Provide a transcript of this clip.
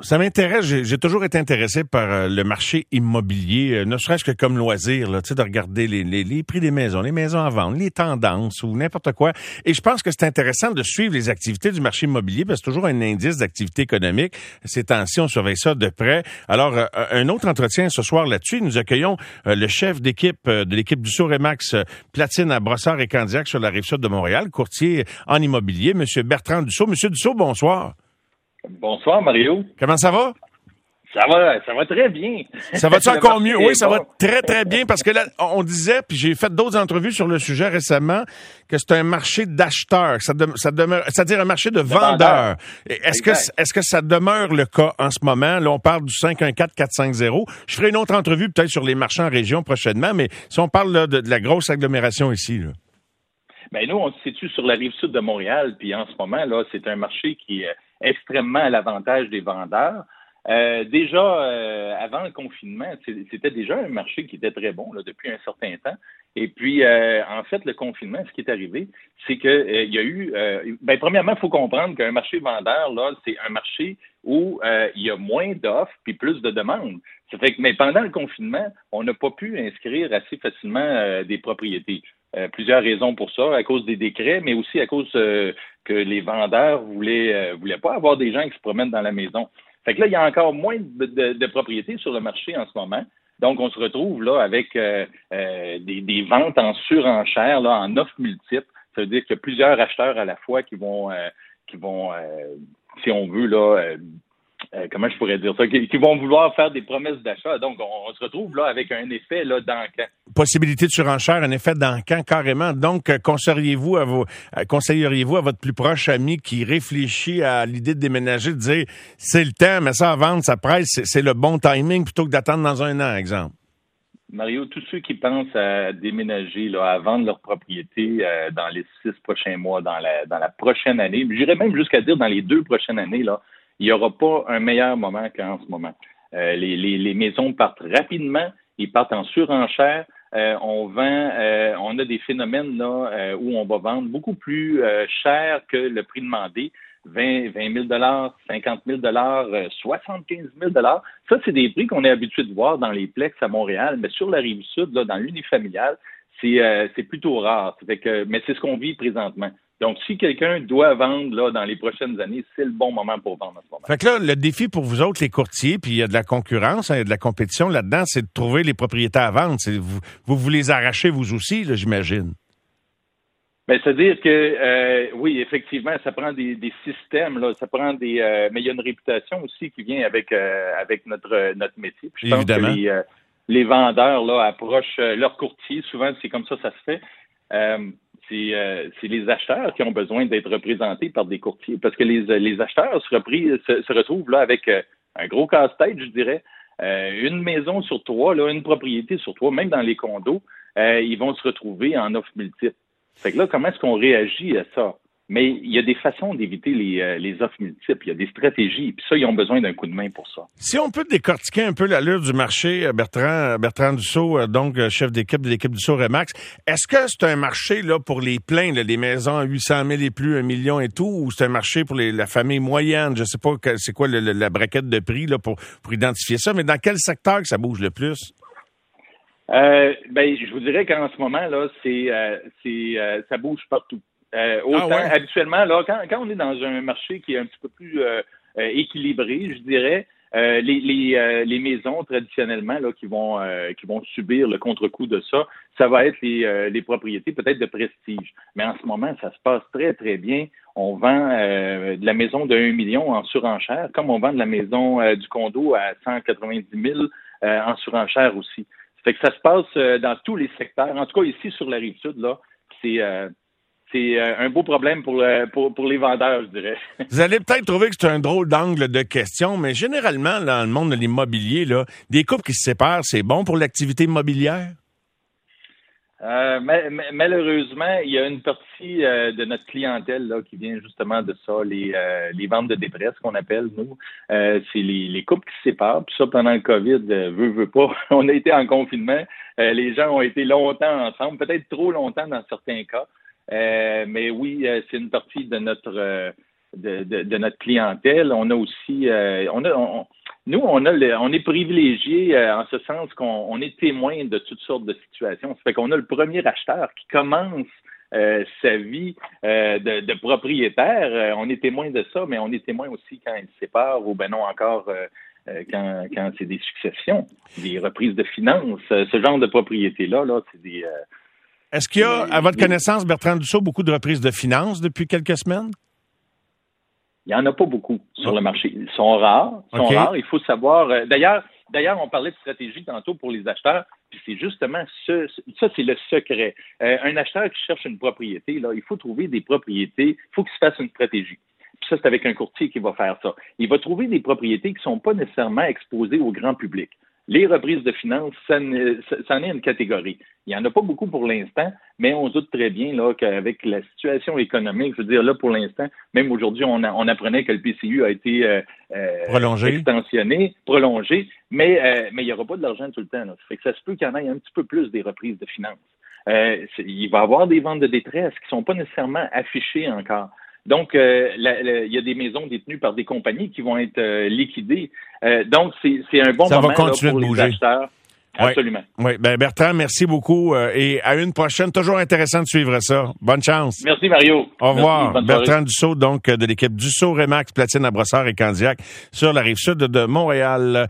Ça m'intéresse. J'ai toujours été intéressé par le marché immobilier, ne serait-ce que comme loisir, là, tu sais, de regarder les prix des maisons, les maisons à vendre, les tendances ou n'importe quoi. Et je pense que c'est intéressant de suivre les activités du marché immobilier parce que c'est toujours un indice d'activité économique. Ces temps-ci, on surveille ça de près. Alors, un autre entretien ce soir là-dessus. Nous accueillons le chef d'équipe de l'équipe Dussault Remax Platine à Brossard et Candiac sur la Rive-Sud de Montréal, courtier en immobilier, Monsieur Bertrand Dussault. Monsieur Dussault, bonsoir. Bonsoir, Mario. Comment ça va? Ça va très bien. Ça va-tu encore mieux? Oui, ça bon. va très, très bien parce que là, on disait, puis j'ai fait d'autres entrevues sur le sujet récemment, que c'est un marché d'acheteurs, ça demeure, c'est-à-dire un marché de vendeurs. Est-ce que ça demeure le cas en ce moment? Là, on parle du 514-450. Je ferai une autre entrevue peut-être sur les marchés en région prochainement, mais si on parle là, de la grosse agglomération ici, là. Ben nous, on se situe sur la Rive-Sud de Montréal, puis en ce moment, là, c'est un marché qui est extrêmement à l'avantage des vendeurs. Avant le confinement, c'était déjà un marché qui était très bon là, depuis un certain temps. Et puis, en fait, le confinement, ce qui est arrivé, c'est que il y a eu... premièrement, il faut comprendre qu'un marché vendeur, là, c'est un marché où il y a moins d'offres puis plus de demandes. Ça fait que, mais pendant le confinement, on n'a pas pu inscrire assez facilement des propriétés. Plusieurs raisons pour ça, à cause des décrets, mais aussi à cause que les vendeurs voulaient pas avoir des gens qui se promènent dans la maison. Fait que là, il y a encore moins de propriétés sur le marché en ce moment. Donc, on se retrouve là avec des ventes en surenchère, là, en offres multiples. Ça veut dire qu'il y a plusieurs acheteurs à la fois qui vont si on veut, là, comment je pourrais dire ça, qui vont vouloir faire des promesses d'achat. Donc, on se retrouve là avec un effet là d'encan. Possibilité de surenchère, un effet d'encan carrément. Donc, conseilleriez-vous à votre plus proche ami qui réfléchit à l'idée de déménager, de dire c'est le temps, mais ça à vendre, ça presse, c'est le bon timing plutôt que d'attendre dans un an, exemple? Mario, tous ceux qui pensent à déménager, là, à vendre leur propriété dans les 6 prochains mois, dans la prochaine année, j'irais même jusqu'à dire dans les 2 prochaines années, là, il n'y aura pas un meilleur moment qu'en ce moment. Les maisons partent rapidement, ils partent en surenchère. On a des phénomènes là où on va vendre beaucoup plus cher que le prix demandé. 20 000 50 000 75 000 Ça, c'est des prix qu'on est habitué de voir dans les plex à Montréal, mais sur la Rive-Sud, là, dans l'unifamilial, c'est plutôt rare. Mais c'est ce qu'on vit présentement. Donc, si quelqu'un doit vendre là dans les prochaines années, c'est le bon moment pour vendre en ce moment. Fait que là, le défi pour vous autres, les courtiers, puis il y a de la concurrence, il y a de la compétition là-dedans, c'est de trouver les propriétés à vendre. Vous les arrachez vous aussi, là, j'imagine. Ben, c'est-à-dire que oui, effectivement, ça prend des systèmes, là, ça prend mais il y a une réputation aussi qui vient avec notre métier. Puis je pense que les vendeurs là approchent leurs courtiers. Souvent, c'est comme ça se fait. C'est les acheteurs qui ont besoin d'être représentés par des courtiers parce que les acheteurs se retrouvent là avec un gros casse-tête, je dirais. Une maison sur 3, là, une propriété sur 3, même dans les condos, ils vont se retrouver en offres multiples. Fait que là, comment est-ce qu'on réagit à ça? Mais il y a des façons d'éviter les offres multiples. Il y a des stratégies. Puis ça, ils ont besoin d'un coup de main pour ça. Si on peut décortiquer un peu l'allure du marché, Bertrand Dussault, donc chef d'équipe de l'équipe Dussault Remax, est-ce que c'est un marché là pour les pleins, là, les maisons à 800 000 et plus, 1 million et tout, ou c'est un marché pour la famille moyenne? Je sais pas c'est quoi la braquette de prix là pour identifier ça, mais dans quel secteur que ça bouge le plus? Je vous dirais qu'en ce moment, là, ça bouge partout. Habituellement, là, quand on est dans un marché qui est un petit peu plus équilibré, je dirais, les maisons traditionnellement là qui vont subir le contre-coup de ça, ça va être les propriétés peut-être de prestige. Mais en ce moment, ça se passe très, très bien. On vend de la maison de 1 million en surenchère, comme on vend de la maison du condo à 190 000 en surenchère aussi. Fait que ça se passe dans tous les secteurs. En tout cas, ici, sur la Rive-Sud, là, c'est un beau problème pour les vendeurs, je dirais. Vous allez peut-être trouver que c'est un drôle d'angle de question, mais généralement, dans le monde de l'immobilier, là, des couples qui se séparent, c'est bon pour l'activité immobilière? Malheureusement, il y a une partie de notre clientèle là qui vient justement de ça, les ventes de détresse qu'on appelle, nous. C'est les couples qui se séparent. Puis ça, pendant le COVID, veut pas. On a été en confinement. Les gens ont été longtemps ensemble, peut-être trop longtemps dans certains cas. Mais oui, c'est une partie de de notre clientèle. On a aussi, on est privilégié en ce sens qu'on est témoin de toutes sortes de situations. Ça fait qu'on a le premier acheteur qui commence sa vie de propriétaire. On est témoin de ça, mais on est témoin aussi quand il se sépare ou ben non encore quand c'est des successions, des reprises de finances. Ce genre de propriété-là, c'est des... Est-ce qu'il y a, à votre connaissance, Bertrand Dussault, beaucoup de reprises de finances depuis quelques semaines? Il n'y en a pas beaucoup sur le marché. Ils sont rares. Il faut savoir... D'ailleurs, on parlait de stratégie tantôt pour les acheteurs, puis c'est justement ça, c'est le secret. Un acheteur qui cherche une propriété, là, il faut trouver des propriétés, il faut qu'il se fasse une stratégie. Puis ça, c'est avec un courtier qui va faire ça. Il va trouver des propriétés qui ne sont pas nécessairement exposées au grand public. Les reprises de finances, ça en est une catégorie. Il n'y en a pas beaucoup pour l'instant, mais on se doute très bien là, qu'avec la situation économique, je veux dire, là, pour l'instant, même aujourd'hui, on apprenait que le PCU a été prolongé, mais il n'y aura pas de l'argent tout le temps. Là. Ça fait que ça se peut qu'il y en ait un petit peu plus des reprises de finances. Il va y avoir des ventes de détresse qui ne sont pas nécessairement affichées encore. Donc, il y a des maisons détenues par des compagnies qui vont être liquidées. Donc, c'est un bon moment là, pour les acheteurs. Absolument. Oui. Ben, Bertrand, merci beaucoup. Et à une prochaine, toujours intéressant de suivre ça. Bonne chance. Merci, Mario. Au revoir. Bertrand Dussault, donc, de l'équipe Dussault Remax, Platine à Brossard et Candiac sur la rive sud de Montréal.